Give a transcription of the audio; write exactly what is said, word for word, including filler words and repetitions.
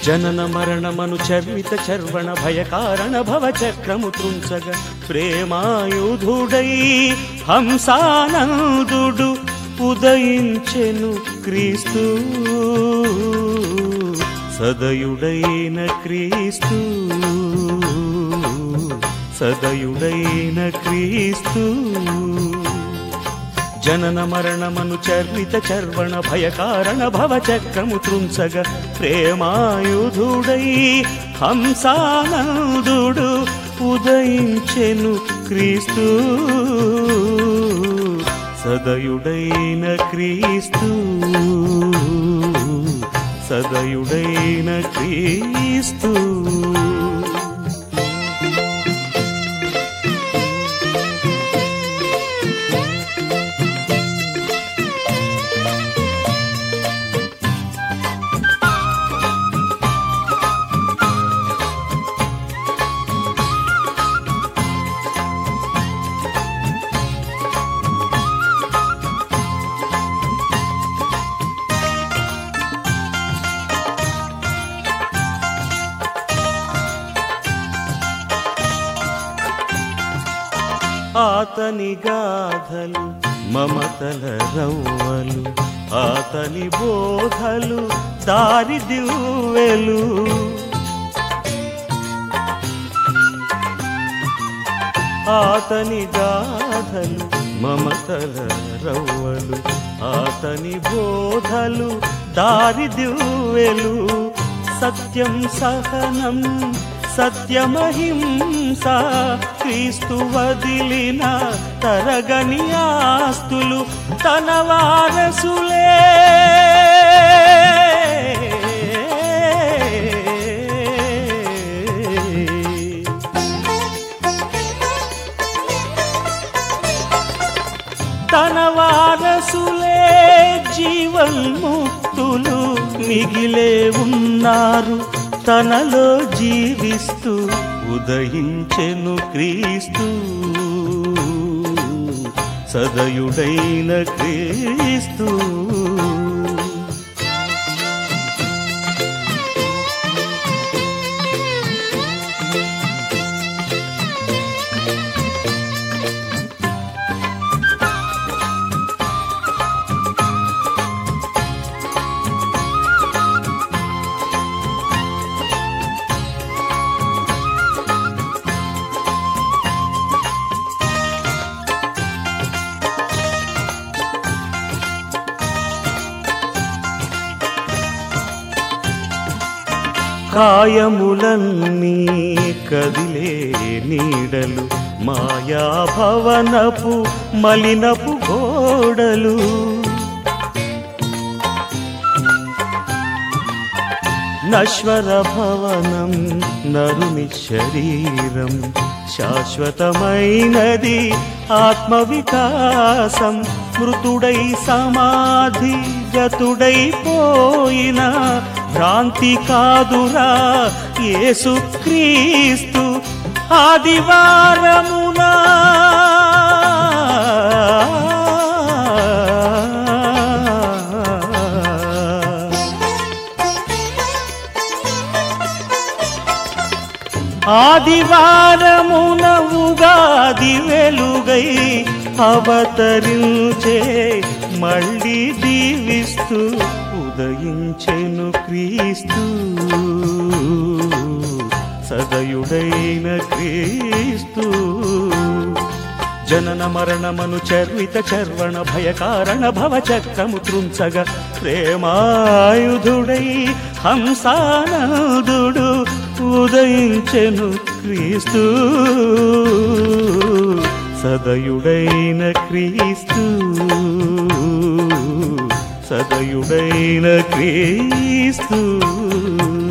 జనన మరణమను చర్విత చర్వణ భయకారణ భవచక్రము త్రుంచగ ప్రేమాయుధుడై హంసానందుడు ఉదయించెను క్రీస్తు సదయుడైన క్రీస్తు సదయుడైన క్రీస్తు జనన మరణమను చర్విత చర్వణ భయకారణ భవచక్రము త్రుంచగ ప్రేమాయుధుడై హంసానందుడు ఉదయించెను క్రీస్తు సదయుడైన క్రీస్తు సదయుడైన క్రీస్తు ఆతని గాథలు మమతల రవ్వలు ఆతని బోధలు దారి దివ్వెలు ఆతని గాథలు మమతల రవ్వలు ఆతని బోధలు దారి దివ్వెలు సత్యం సహనం సత్యమహింస క్రీస్తు వదిలిన తరగని ఆస్తులు తన వారసులే తన వారసులే జీవన్ముక్తులు మిగిలే ఉన్నారు తనలో జీవిస్తూ ఉదయించెను క్రీస్తు సదయుడైన క్రీస్తు కాయములన్నీ కదిలే నీడలు మాయాభవనపు మలినపు గోడలు నశ్వర భవనం నరుని శరీరం శాశ్వతమైనది ఆత్మవికాసం మృతుడై సమాధి గతుడైపోయిన భ్రాంతి కాదురా యేసుక్రీస్తు ఆదివారమునా ఆదివారమున ఉగాది వెలుగై అవతరించే మళ్ళీ దీవిస్తూ ఉదయించెను క్రీస్తు సదయుడైన క్రీస్తు జనన మరణమను చర్విత చర్వణ భయకారణ భవచక్రము త్రుంచగ ప్రేమాయుధుడై హంసానందుడు ఉదయించెను క్రీస్తు సదయుడైన క్రీస్తు సదయుడైన క్రీస్తు